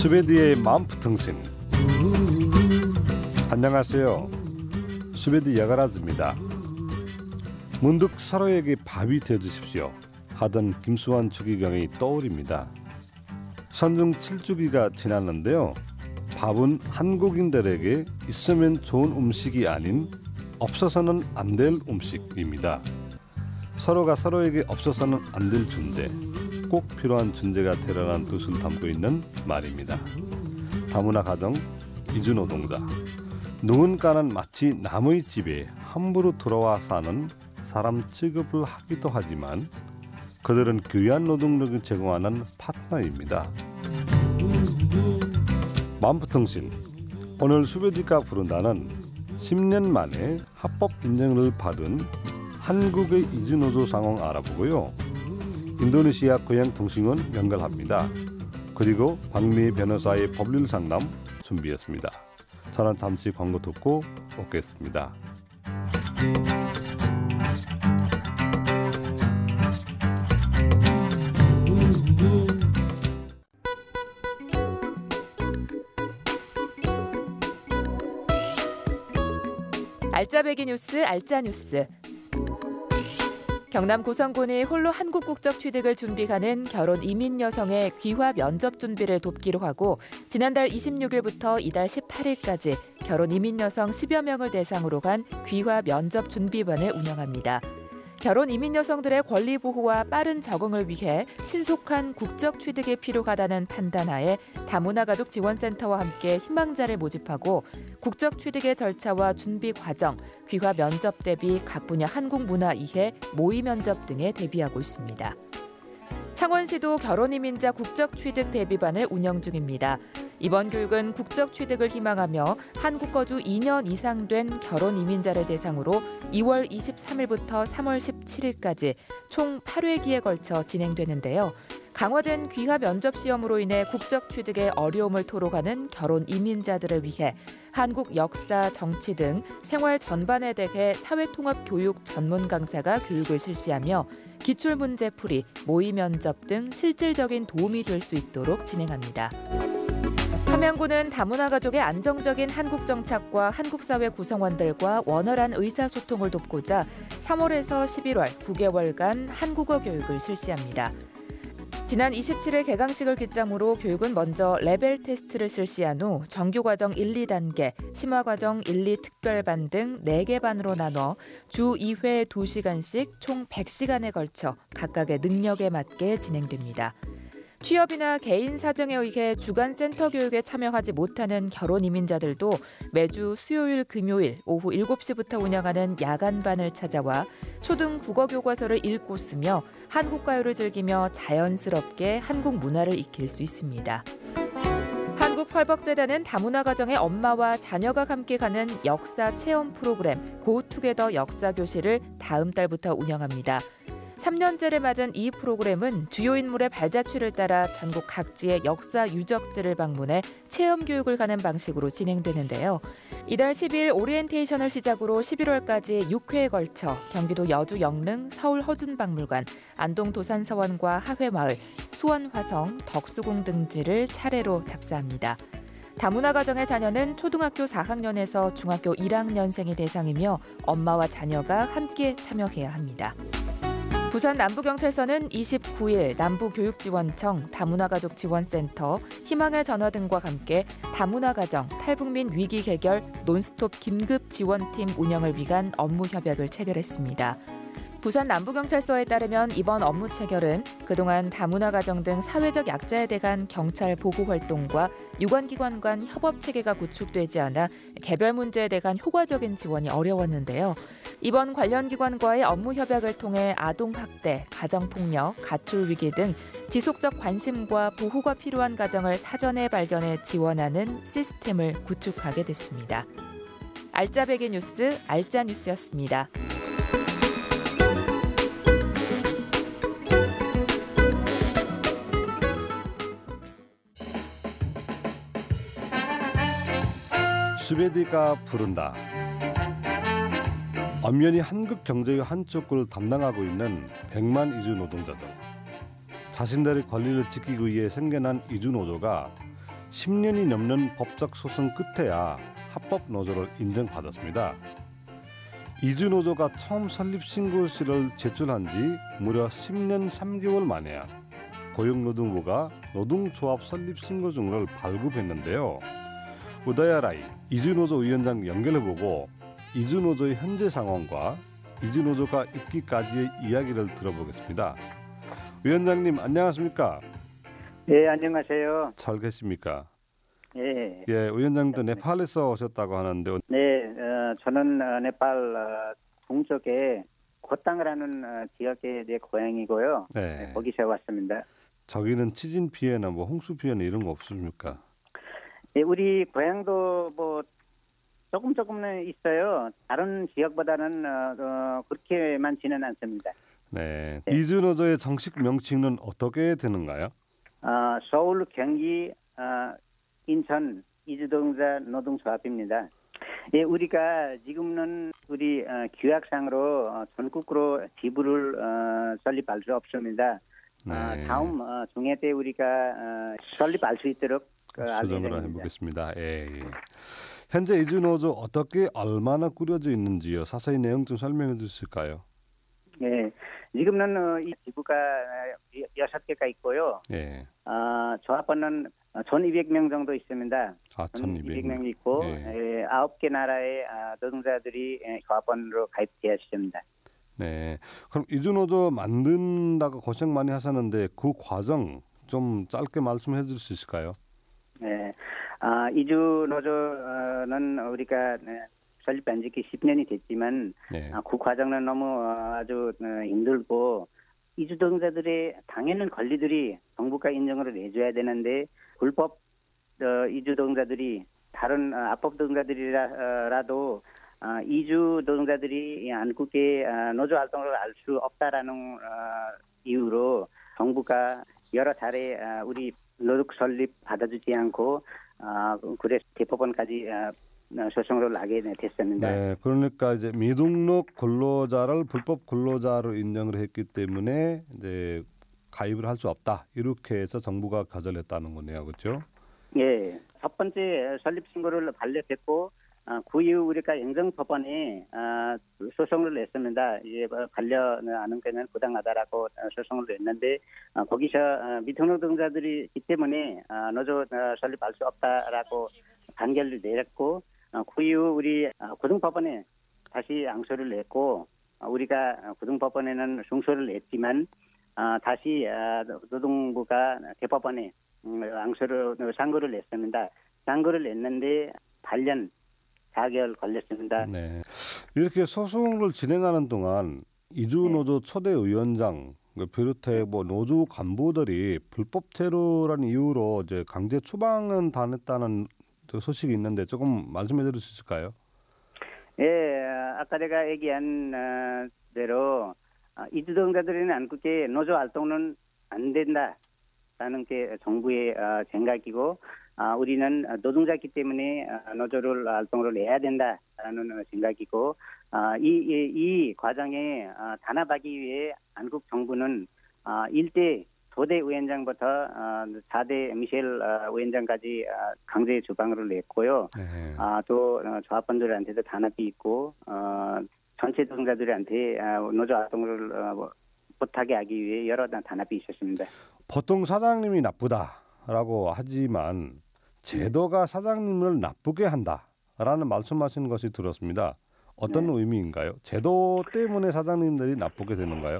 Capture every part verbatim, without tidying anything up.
스웨디의 맘프통신. 안녕하세요. 스웨디 야가라즈입니다. 문득 서로에게 밥이 되어주십시오 하던 김수환 추기경이 떠오릅니다. 선중 칠 주기가 지났는데요. 밥은 한국인들에게 있으면 좋은 음식이 아닌 없어서는 안 될 음식입니다. 서로가 서로에게 없어서는 안 될 존재, 꼭 필요한 존재가 되려는 뜻을 담고 있는 말입니다. 다문화 가정, 이주노동자. 누군가는 마치 남의 집에 함부로 들어와 사는 사람 취급을 하기도 하지만 그들은 귀한 노동력을 제공하는 파트너입니다. 맘프통신. 오늘 스웨디가 부른다는 십 년 만에 합법 인정을 받은 한국의 이주노조 상황 알아보고요. 인도네시아 고향통신원 연결합니다. 그리고 박미 변호사의 법률 상담 준비했습니다. 저는 잠시 광고 듣고 오겠습니다. 알짜배기 뉴스 알짜뉴스. 경남 고성군이 홀로 한국 국적 취득을 준비하는 결혼 이민 여성의 귀화 면접 준비를 돕기로 하고 지난달 이십육 일부터 이달 십팔 일까지 결혼 이민 여성 십여 명을 대상으로 한 귀화 면접 준비반을 운영합니다. 결혼 이민 여성들의 권리 보호와 빠른 적응을 위해 신속한 국적 취득이 필요하다는 판단하에 다문화 가족 지원센터와 함께 희망자를 모집하고 국적 취득의 절차와 준비 과정, 귀화 면접 대비 각 분야 한국 문화 이해, 모의 면접 등에 대비하고 있습니다. 창원시도 결혼 이민자 국적 취득 대비반을 운영 중입니다. 이번 교육은 국적 취득을 희망하며 한국 거주 이 년 이상 된 결혼 이민자를 대상으로 이월 이십삼 일부터 삼월 십칠 일까지 총 팔 회기에 걸쳐 진행되는데요. 강화된 귀화 면접 시험으로 인해 국적 취득에 어려움을 토로하는 결혼 이민자들을 위해 한국 역사, 정치 등 생활 전반에 대해 사회통합 교육 전문 강사가 교육을 실시하며 기출문제 풀이, 모의 면접 등 실질적인 도움이 될 수 있도록 진행합니다. 함양군은 다문화 가족의 안정적인 한국 정착과 한국 사회 구성원들과 원활한 의사소통을 돕고자 삼월에서 십일월 구 개월간 한국어 교육을 실시합니다. 지난 이십칠 일 개강식을 기점으로 교육은 먼저 레벨 테스트를 실시한 후 정규과정 일, 이 단계, 심화과정 일, 이 특별반 등 네 개 반으로 나눠 주 이 회 두 시간씩 총 백 시간에 걸쳐 각각의 능력에 맞게 진행됩니다. 취업이나 개인 사정에 의해 주간 센터 교육에 참여하지 못하는 결혼 이민자들도 매주 수요일, 금요일 오후 일곱 시부터 운영하는 야간반을 찾아와 초등 국어 교과서를 읽고 쓰며 한국 가요를 즐기며 자연스럽게 한국 문화를 익힐 수 있습니다. 한국펄벅재단은 다문화 가정의 엄마와 자녀가 함께 가는 역사 체험 프로그램 고투게더 역사교실을 다음 달부터 운영합니다. 삼 년째를 맞은 이 프로그램은 주요 인물의 발자취를 따라 전국 각지의 역사 유적지를 방문해 체험 교육을 가는 방식으로 진행되는데요. 이달 십일 오리엔테이션을 시작으로 십일월까지 육 회에 걸쳐 경기도 여주 영릉, 서울 허준박물관, 안동 도산서원과 하회마을, 수원 화성, 덕수궁 등지를 차례로 답사합니다. 다문화 가정의 자녀는 초등학교 사 학년에서 중학교 일 학년생이 대상이며 엄마와 자녀가 함께 참여해야 합니다. 부산 남부경찰서는 이십구 일 남부교육지원청, 다문화가족지원센터, 희망의 전화 등과 함께 다문화 가정, 탈북민 위기 해결 논스톱 긴급 지원팀 운영을 위한 업무 협약을 체결했습니다. 부산 남부경찰서에 따르면 이번 업무 체결은 그동안 다문화 가정 등 사회적 약자에 대한 경찰 보호 활동과 유관기관 간 협업 체계가 구축되지 않아 개별 문제에 대한 효과적인 지원이 어려웠는데요. 이번 관련 기관과의 업무 협약을 통해 아동학대, 가정폭력, 가출위기 등 지속적 관심과 보호가 필요한 가정을 사전에 발견해 지원하는 시스템을 구축하게 됐습니다. 알짜배기 뉴스, 알짜뉴스였습니다. 스웨디가 부른다. 엄연히 한국 경제의 한쪽을 담당하고 있는 백만 이주 노동자들. 자신들의 권리를 지키기 위해 생겨난 이주 노조가 십 년이 넘는 법적 소송 끝에야 합법 노조를 인정받았습니다. 이주노조가 처음 설립 신고서를 제출한 지 무려 십 년 삼 개월 만에야 고용노동부가 노동조합 설립 신고증을 발급했는데요. 우다야라이 이주노조 위원장 연결해보고 이주노조의 현재 상황과 이주노조가 있기까지의 이야기를 들어보겠습니다. 위원장님 안녕하십니까? 네, 안녕하세요. 잘 계십니까? 예. 예, 위원장도 네팔에서 오셨다고 하는데. 네, 어, 저는 어, 네팔 어, 동쪽에 고땅이라는 어, 지역의 내 고향이고요. 네. 네, 거기서 왔습니다. 저기는 치진 피해나 뭐 홍수 피해나 이런 거 없습니까? 네, 우리 고향도 뭐 조금 조금은 있어요. 다른 지역보다는 어, 어, 그렇게 많지는 않습니다. 네. 네. 이주노조의 정식 명칭은 어떻게 되는가요? 어, 서울, 경기, 어, 인천 이주동자 노동조합입니다. 예, 우리가 지금은 우리 어, 규약상으로 어, 전국으로 지부를 어, 설립할 수 없습니다. 네. 어, 다음 어, 중회 때 우리가 어, 설립할 수 있도록 어, 수정을 알겠습니다. 해보겠습니다. 예, 예. 현재 이주노조 어떻게 얼마나 꾸려져 있는지요? 자세히 내용 좀 설명해 주실까요? 예, 지금은 어, 이 지부가 어, 여섯 개가 있고요. 예. 어, 조합원은 천이백 명 정도 있습니다. 아, 천이백 명. 명 있고 예. 예, 아홉 개 나라의 아, 노동자들이 예, 조합원으로 가입되어 있습니다. 네. 그럼 이주노조 만든다고 고생 많이 하셨는데 그 과정 좀 짧게 말씀해 줄 수 있을까요? 네, 아, 이주 노조는 우리가 네, 설립한 지 십 년이 됐지만 네. 아, 그 과정은 너무 어, 아주 어, 힘들고 이주 노동자들의 당연한 권리들이 정부가 인정을 해줘야 되는데 불법 어, 이주 노동자들이 다른 어, 합법 노동자들이라도 어, 이주 노동자들이 한국의 어, 노조 활동을 할 수 없다라는 어, 이유로 정부가 여러 차례 어, 우리 노동 설립 받아주지 않고 어, 그래서 대법원까지 어, 소송으로 나게 됐습니다. 네, 그러니까 이제 미등록 근로자를 불법 근로자로 인정을 했기 때문에 이제 가입을 할 수 없다 이렇게 해서 정부가 거절했다는 거네요, 그렇죠? 예, 첫 번째 설립 신고를 반려했고 어, 그 이후 우리가 행정법원에 어, 소송을 냈습니다. 이제 뭐 반려하는 것은 부당하다라고 어, 소송을 냈는데 어, 거기서 어, 미등록노동자들이 있기 때문에 어, 노조 어, 설립할 수 없다라고 판결을 내렸고 어, 그 이후 우리 어, 고등법원에 다시 항소를 냈고 어, 우리가 고등법원에는 승소를 냈지만 어, 다시 어, 노동부가 대법원에 음, 항소를 상고를 냈습니다. 상고를 냈는데 팔 년 사 개월 걸렸습니다. 네. 이렇게 소송을 진행하는 동안 이주노조 초대 위원장 비롯해 뭐 노조 간부들이 불법 테러라는 이유로 이제 강제 추방은 당했다는 소식이 있는데 조금 말씀해 드릴 수 있을까요? 예, 아까 제가 얘기한 어, 대로 어, 이주노동자들은 한국의 노조 활동은 안 된다라는 게 정부의 어, 생각이고 어, 우리는 노동자이기 때문에 어, 노조를 활동을 해야 된다라는 생각이고 어, 이, 이, 이 과정에 어, 단합하기 위해 한국 정부는 어, 일 대 도대 위원장부터 어, 사 대 미셸 어, 위원장까지 어, 강제 주방을 냈고요. 네. 아, 또 어, 조합원들한테도 단합이 있고 어, 전체 노동자들한테 어, 노조 활동을 어, 못하게 하기 위해 여러 단합이 있었습니다. 보통 사장님이 나쁘다라고 하지만 제도가 사장님을 나쁘게 한다라는 말씀하시는 것이 들었습니다. 어떤 네. 의미인가요? 제도 때문에 사장님들이 나쁘게 되는가요?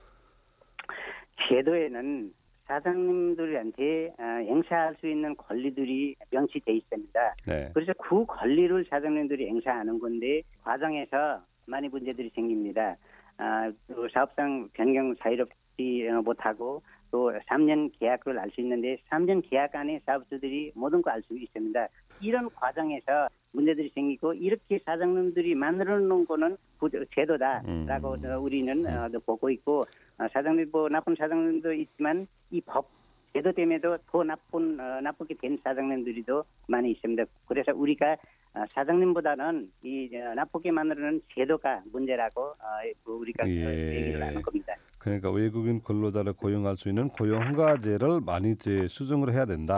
제도에는 사장님들한테 어, 행사할 수 있는 권리들이 명시돼 있습니다. 네. 그래서 그 권리를 사장님들이 행사하는 건데 과정에서 많이 문제들이 생깁니다. 아, 또 사업상 변경 자유롭지 어, 못하고 또 삼 년 계약을 알 수 있는데 삼 년 계약 안에 사업주들이 모든 거 알 수 있습니다. 이런 과정에서 문제들이 생기고 이렇게 사장님들이 만들어 놓은 거는 제도다라고 음. 우리는 어, 보고 있고 어, 사장님 뭐 나쁜 사장님도 있지만 이 법 제도 때문에도 더 나쁜 어, 나쁘게 된 사장님들이도 많이 있습니다. 그래서 우리가 어, 사장님보다는 이 어, 나쁘게 만드는 제도가 문제라고 어, 우리가 예. 얘기를 하는 겁니다. 그러니까 외국인 근로자를 고용할 수 있는 고용 허가제를 많이 이제 수정을 해야 된다.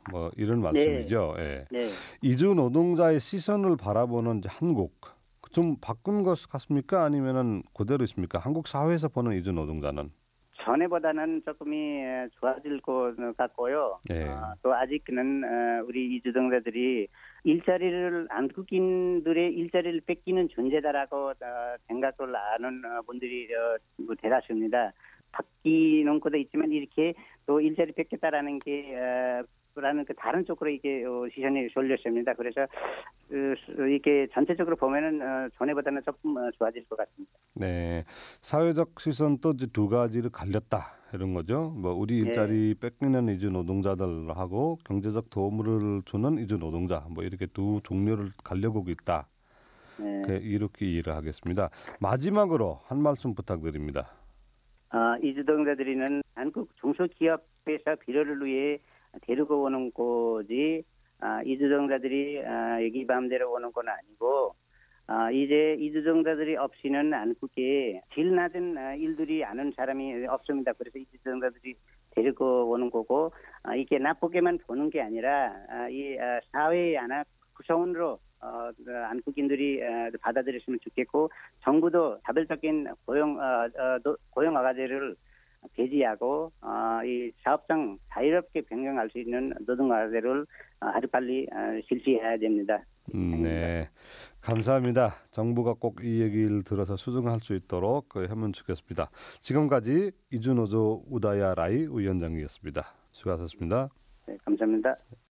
뭐 이런 말씀이죠. 예. 네. 이주 노동자의 시선을 바라보는 이제 한국 좀 바꾼 것 같습니까? 아니면은 그대로 있습니까? 한국 사회에서 보는 이주 노동자는? 전에보다는 조금이 좋아질 것 같고요. 네. 어, 또 아직은 어, 우리 이주동자들이 일자리를 한국인들의 일자리를 뺏기는 존재다라고 어, 생각을 하는 어, 분들이 어, 뭐 대다수입니다. 바뀌는 것도 있지만 이렇게 또 일자리 뺏겠다라는 게 어, 라는 그 다른 쪽으로 이게 어, 시선이 쏠렸습니다. 그래서 어, 이게 전체적으로 보면은 어, 전에보다는 조금 어, 좋아질 것 같습니다. 네, 사회적 시선도 이제 두 가지를 갈렸다 이런 거죠. 뭐 우리 일자리 네. 뺏기는 이주 노동자들하고 경제적 도움을 주는 이주 노동자, 뭐 이렇게 두 종류를 갈려보고 있다. 네. 이렇게 이해를 하겠습니다. 마지막으로 한 말씀 부탁드립니다. 어, 이주 노동자들이는 한국 중소기업에서 비료를 위해 데리고 오는 거지 아, 이주정자들이 아, 여기 마음대로 오는 건 아니고 아, 이제 이주정자들이 없이는 한국에 질 낮은 아, 일들이 아는 사람이 없습니다. 그래서 이주정자들이 데리고 오는 거고 아, 이게 나쁘게만 보는 게 아니라 아, 이 아, 사회의 하나 구성원으로 어, 한국인들이 어, 받아들였으면 좋겠고 정부도 자발적인 고용 어, 어, 고용 허가제를 배제하고 어, 이 사업장 자유롭게 변경할 수 있는 노동화제를 아주 빨리 어, 실시해야 됩니다. 음, 네, 감사합니다. 정부가 꼭 이 얘기를 들어서 수정할 수 있도록 하면 좋겠습니다. 지금까지 이주노조 우다야 라이 위원장이었습니다. 수고하셨습니다. 네, 감사합니다.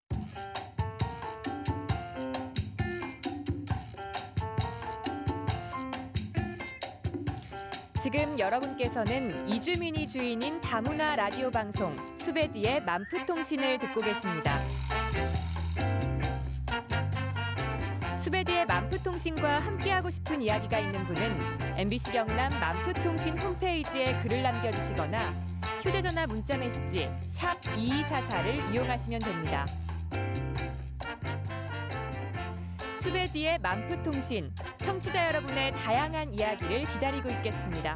지금 여러분께서는 이주민이 주인인 다문화 라디오 방송 수베디의 만프통신을 듣고 계십니다. 수베디의 만프통신과 함께하고 싶은 이야기가 있는 분은 엠비씨 경남 만프통신 홈페이지에 글을 남겨주시거나 휴대전화 문자메시지 샵 이이사사를 이용하시면 됩니다. 수베디의 만프통신, 청취자 여러분의 다양한 이야기를 기다리고 있겠습니다.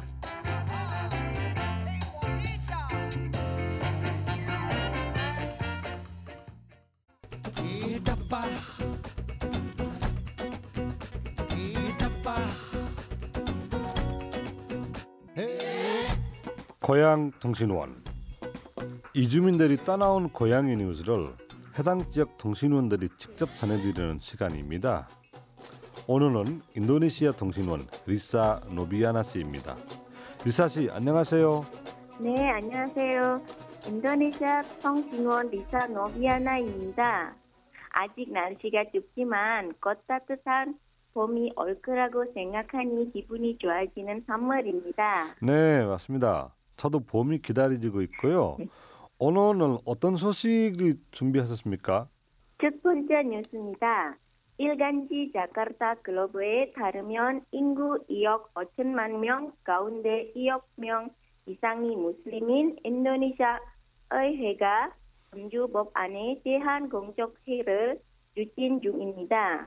고향통신원, 이주민들이 떠나온 고향의 뉴스를 해당 지역 통신원들이 직접 전해드리는 시간입니다. 오늘은 인도네시아 통신원 리사 노비아나 씨입니다. 리사 씨, 안녕하세요. 네, 안녕하세요. 인도네시아 통신원 리사 노비아나입니다. 아직 날씨가 춥지만 곧 따뜻한 봄이 올 거라고 생각하니 기분이 좋아지는 선물입니다. 네, 맞습니다. 저도 봄이 기다리고 있고요. 오늘은 어떤 소식을 준비하셨습니까? 첫 번째 뉴스입니다. 일간지 자카르타 글로브에 따르면 인구 이억 오천만 명 가운데 이억 명 이상이 무슬림인 인도네시아 의회가 금주 법안에 대한 공적회의를 추진 중입니다.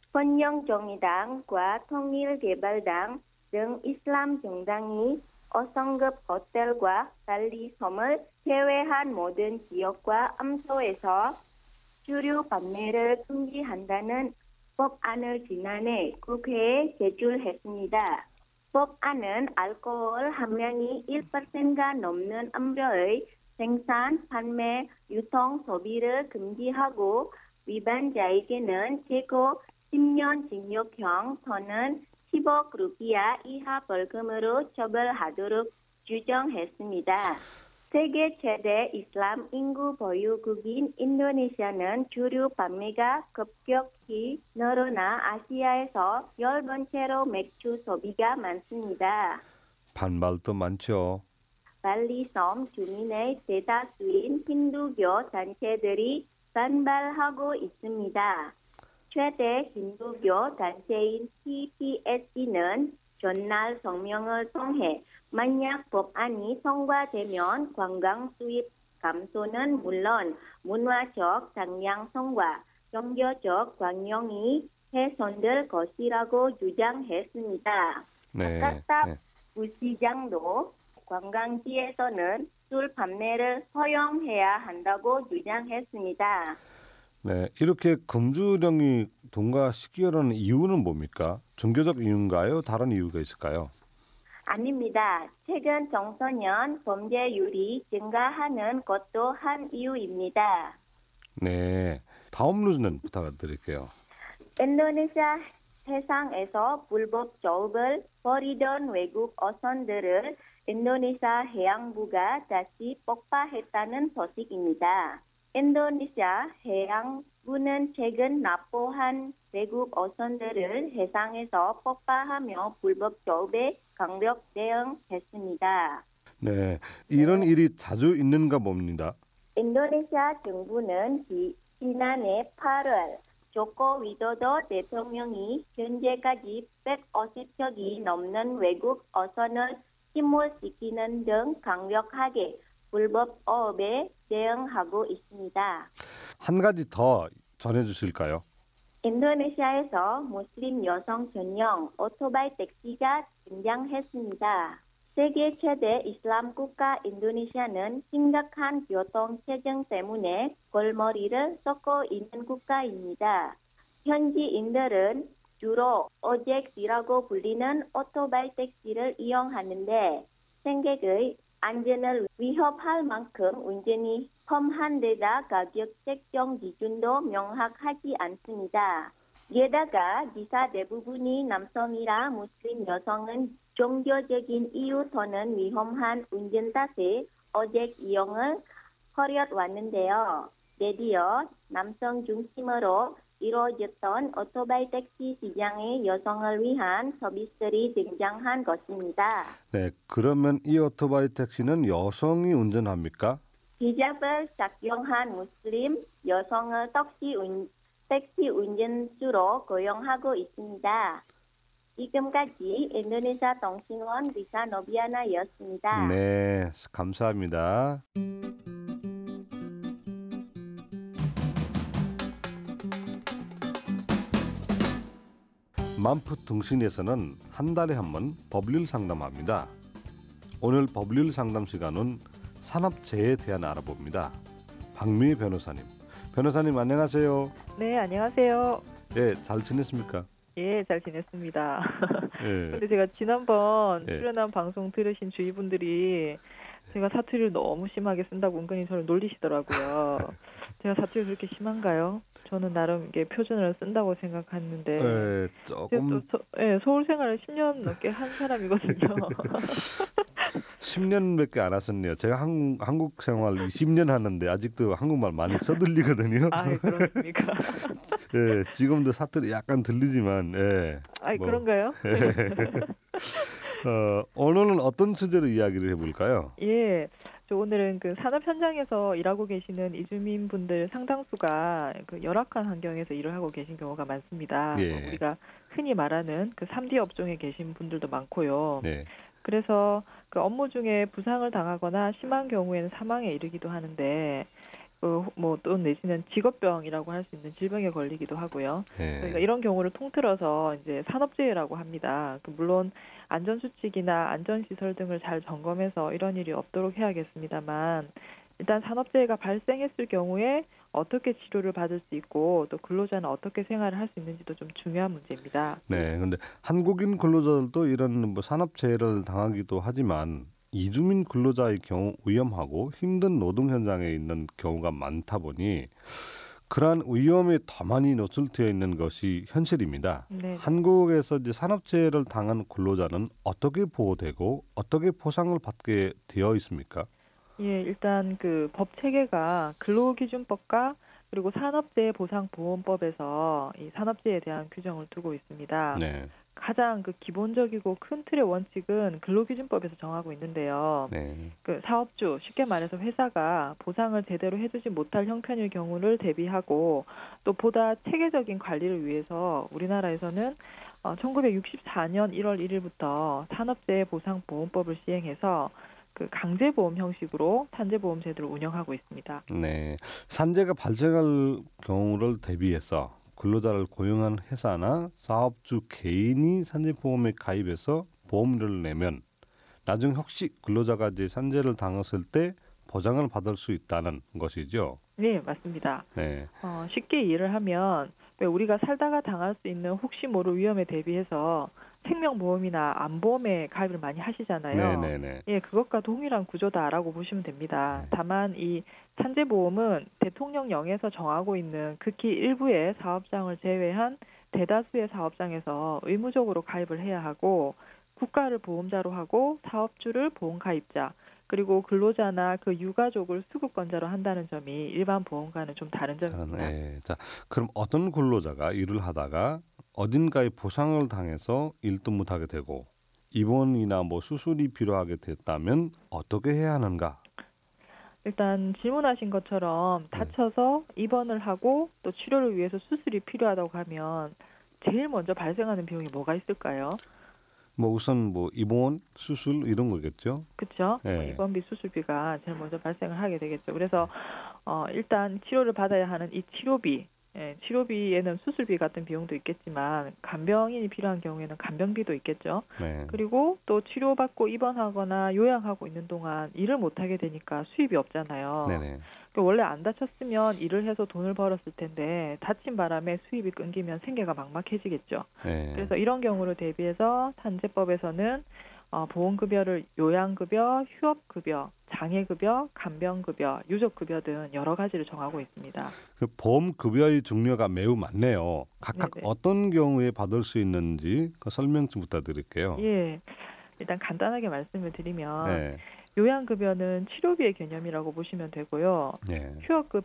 번영정의당과 통일개발당 등 이슬람 정당이 오 성급 호텔과 달리 섬을 제외한 모든 지역과 암소에서 주류 판매를 금지한다는 법안을 지난해 국회에 제출했습니다. 법안은 알코올 함량이 일 퍼센트가 넘는 음료의 생산, 판매, 유통, 소비를 금지하고 위반자에게는 최고 십 년 징역형 또는 십억 루피아 이하 벌금으로 처벌하도록 규정했습니다. 세계 최대 이슬람 인구 보유국인 인도네시아는 주류 판매가 급격히 늘어나 아시아에서 열 번째로 맥주 소비가 많습니다. 반발도 많죠. 발리섬 주민의 대다수인 힌두교 단체들이 반발하고 있습니다. 최대 힌두교 단체인 티피에스는 전날 성명을 통해 만약 법안이 통과되면 관광 수입 감소는 물론 문화적 다양성과 종교적 관용이 훼손될 것이라고 주장했습니다. 네. 자카르타 네. 부시장도 관광지에서는 술 판매를 허용해야 한다고 주장했습니다. 네, 이렇게 금주령이 통과시키려는 이유는 뭡니까? 종교적 이유인가요? 다른 이유가 있을까요? 아닙니다. 최근 청소년 범죄율이 증가하는 것도 한 이유입니다. 네, 다음 뉴스는 부탁드릴게요. 인도네시아 해상에서 불법 조업을 벌이던 외국 어선들을 인도네시아 해양부가 다시 폭파했다는 소식입니다. 인도네시아 해양부는 최근 납포한 외국 어선들을 해상에서 폭파하며 불법 조업에 강력 대응했습니다. 네, 이런 일이 자주 있는가 봅니다. 인도네시아 정부는 지, 지난해 팔월 조코 위도도 대통령이 현재까지 백오십 척이 넘는 외국 어선을 침몰시키는 등 강력하게 불법 어업에 대응하고 있습니다. 한 가지 더 전해주실까요? 인도네시아에서 무슬림 여성 전용 오토바이 택시가 등장했습니다. 세계 최대 이슬람 국가 인도네시아는 심각한 교통체증 때문에 골머리를 썩고 있는 국가입니다. 현지인들은 주로 오젝시라고 불리는 오토바이 택시를 이용하는데 승객의 안전을 위협할 만큼 운전이 험한 데다 가격 책정 기준도 명확하지 않습니다. 게다가 기사 대부분이 남성이라 무슬림 여성은 종교적인 이유 또는 위험한 운전 탓에 오젝 이용을 허려왔는데요. 드디어 남성 중심으로 이루어졌던 오토바이 택시 시장에 여성을 위한 서비스들이 등장한 것입니다. 네, 그러면 이 오토바이 택시는 여성이 운전합니까? 히잡을 착용한 무슬림 여성을 택시, 운, 택시 운전수로 고용하고 있습니다. 지금까지 인도네시아 통신원 리사 노비아나였습니다. 네, 감사합니다. 만푸통신에서는 한 달에 한 번 법률 상담합니다. 오늘 법률 상담 시간은 산업재해에 대한 알아봅니다. 박미 변호사님. 변호사님 안녕하세요. 네, 안녕하세요. 네, 잘 지냈습니까? 예, 잘 지냈습니다. 네. 근데 제가 지난번 예. 출연한 방송 들으신 주위분들이 제가 사투리를 너무 심하게 쓴다고 은근히 저를 놀리시더라고요. 제가 사투리 그렇게 심한가요? 저는 나름 이게 표준어를 쓴다고 생각했는데 네, 제가 조금 또 서, 예, 서울 생활을 십 년 넘게 한 사람이거든요. 십 년밖에 안 하셨네요. 제가 한, 한국 생활 이십 년 하는데 아직도 한국말 많이 써들리거든요. 아, 그렇습니까? 예, 지금도 사투리 약간 들리지만, 예. 아, 뭐. 그런가요? 어, 오늘은 어떤 주제로 이야기를 해볼까요? 예, 저 오늘은 그 산업 현장에서 일하고 계시는 이주민 분들 상당수가 그 열악한 환경에서 일을 하고 계신 경우가 많습니다. 예. 뭐 우리가 흔히 말하는 그 삼 디 업종에 계신 분들도 많고요. 네. 그래서 그 업무 중에 부상을 당하거나 심한 경우에는 사망에 이르기도 하는데 그 뭐 또 내지는 직업병이라고 할 수 있는 질병에 걸리기도 하고요. 네. 그러니까 이런 경우를 통틀어서 이제 산업재해라고 합니다. 그 물론 안전수칙이나 안전시설 등을 잘 점검해서 이런 일이 없도록 해야겠습니다만 일단 산업재해가 발생했을 경우에 어떻게 치료를 받을 수 있고 또 근로자는 어떻게 생활을 할 수 있는지도 좀 중요한 문제입니다. 네. 근데 한국인 근로자들도 이런 뭐 산업재해를 당하기도 하지만 이주민 근로자의 경우 위험하고 힘든 노동 현장에 있는 경우가 많다 보니 그러한 위험에 더 많이 노출되어 있는 것이 현실입니다. 네. 한국에서 이제 산업재해를 당한 근로자는 어떻게 보호되고 어떻게 보상을 받게 되어 있습니까? 예, 일단 그 법 체계가 근로기준법과 그리고 산업재해보상보험법에서 이 산업재해에 대한 규정을 두고 있습니다. 네. 가장 그 기본적이고 큰 틀의 원칙은 근로기준법에서 정하고 있는데요. 네. 그 사업주, 쉽게 말해서 회사가 보상을 제대로 해주지 못할 형편일 경우를 대비하고 또 보다 체계적인 관리를 위해서 우리나라에서는 어, 천구백육십사 년 일월 일일부터 산업재해보상보험법을 시행해서 그 강제보험 형식으로 산재보험 제도를 운영하고 있습니다. 네. 산재가 발생할 경우를 대비해서 근로자를 고용한 회사나 사업주 개인이 산재보험에 가입해서 보험료를 내면 나중 혹시 근로자가 이제 산재를 당했을 때 보장을 받을 수 있다는 것이죠. 네, 맞습니다. 네. 어, 쉽게 이해를 하면 왜 우리가 살다가 당할 수 있는 혹시 모를 위험에 대비해서 생명보험이나 안보험에 가입을 많이 하시잖아요. 네네네. 예, 그것과 동일한 구조다라고 보시면 됩니다. 네. 다만 이 산재보험은 대통령령에서 정하고 있는 극히 일부의 사업장을 제외한 대다수의 사업장에서 의무적으로 가입을 해야 하고 국가를 보험자로 하고 사업주를 보험가입자 그리고 근로자나 그 유가족을 수급권자로 한다는 점이 일반 보험과는 좀 다른 점입니다. 네. 자, 그럼 어떤 근로자가 일을 하다가 어딘가에 부상을 당해서 일도 못하게 되고 입원이나 뭐 수술이 필요하게 됐다면 어떻게 해야 하는가? 일단 질문하신 것처럼 다쳐서 입원을 하고 또 치료를 위해서 수술이 필요하다고 하면 제일 먼저 발생하는 비용이 뭐가 있을까요? 뭐 우선 뭐 입원, 수술 이런 거겠죠. 그렇죠. 네. 입원비, 수술비가 제일 먼저 발생을 하게 되겠죠. 그래서 어, 일단 치료를 받아야 하는 이 치료비, 예, 치료비에는 수술비 같은 비용도 있겠지만 간병인이 필요한 경우에는 간병비도 있겠죠. 네. 그리고 또 치료받고 입원하거나 요양하고 있는 동안 일을 못하게 되니까 수입이 없잖아요. 네네. 그러니까 원래 안 다쳤으면 일을 해서 돈을 벌었을 텐데 다친 바람에 수입이 끊기면 생계가 막막해지겠죠. 네. 그래서 이런 경우를 대비해서 산재법에서는 어, 보험급여를 요양급여, 휴업급여, 장애급여, 간병급여, 유족급여 등 여러 가지를 정하고 있습니다. 그 보험 급여의 종류가 매우 많네요. 각각 네네. 어떤 경우에 받을 수 있는지 그 설명 좀 부탁드릴게요. 예, 일단 간단하게 말씀을 드리면 네. 요양급여는 치료비의 개념이라고 보시면 되고요. 네.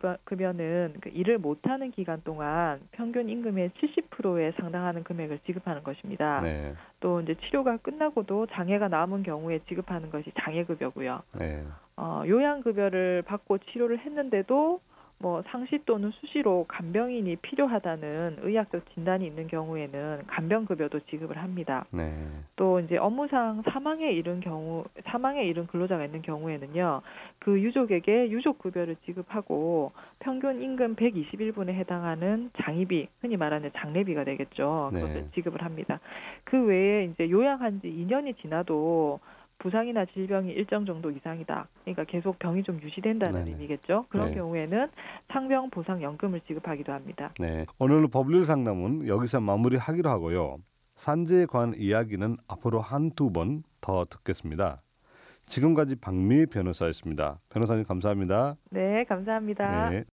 휴업급여는 그 일을 못하는 기간 동안 평균 임금의 칠십 퍼센트에 상당하는 금액을 지급하는 것입니다. 네. 또 이제 치료가 끝나고도 장애가 남은 경우에 지급하는 것이 장애급여고요. 네. 어, 요양급여를 받고 치료를 했는데도 뭐 상시 또는 수시로 간병인이 필요하다는 의학적 진단이 있는 경우에는 간병급여도 지급을 합니다. 네. 또 이제 업무상 사망에 이른 경우, 사망에 이른 근로자가 있는 경우에는요, 그 유족에게 유족급여를 지급하고 평균 임금 백이십일 분에 해당하는 장의비, 흔히 말하는 장례비가 되겠죠. 그것을 네. 지급을 합니다. 그 외에 이제 요양한 지 이 년이 지나도 부상이나 질병이 일정 정도 이상이다. 그러니까 계속 병이 좀 유지된다는 네네. 의미겠죠. 그런 네. 경우에는 상병보상연금을 지급하기도 합니다. 네. 오늘 법률 상담은 여기서 마무리하기로 하고요. 산재에 관한 이야기는 앞으로 한두 번 더 듣겠습니다. 지금까지 박미애 변호사였습니다. 변호사님 감사합니다. 네, 감사합니다. 네.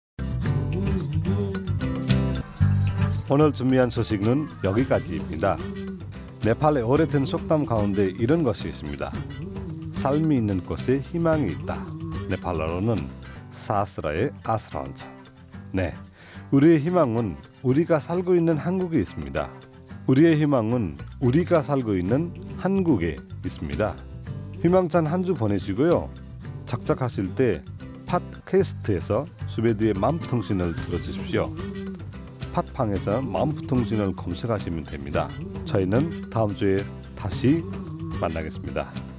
오늘 준비한 소식은 여기까지입니다. 네팔의 오래된 속담 가운데 이런 것이 있습니다. 삶이 있는 곳에 희망이 있다. 네팔어로는 사스라의 아스라운차. 네, 우리의 희망은 우리가 살고 있는 한국에 있습니다. 우리의 희망은 우리가 살고 있는 한국에 있습니다. 희망찬 한 주 보내시고요. 작작하실 때 팟캐스트에서 수베드의 맘통신을 들어주십시오. 팟팡에서 맘통신을 검색하시면 됩니다. 저희는 다음 주에 다시 만나겠습니다.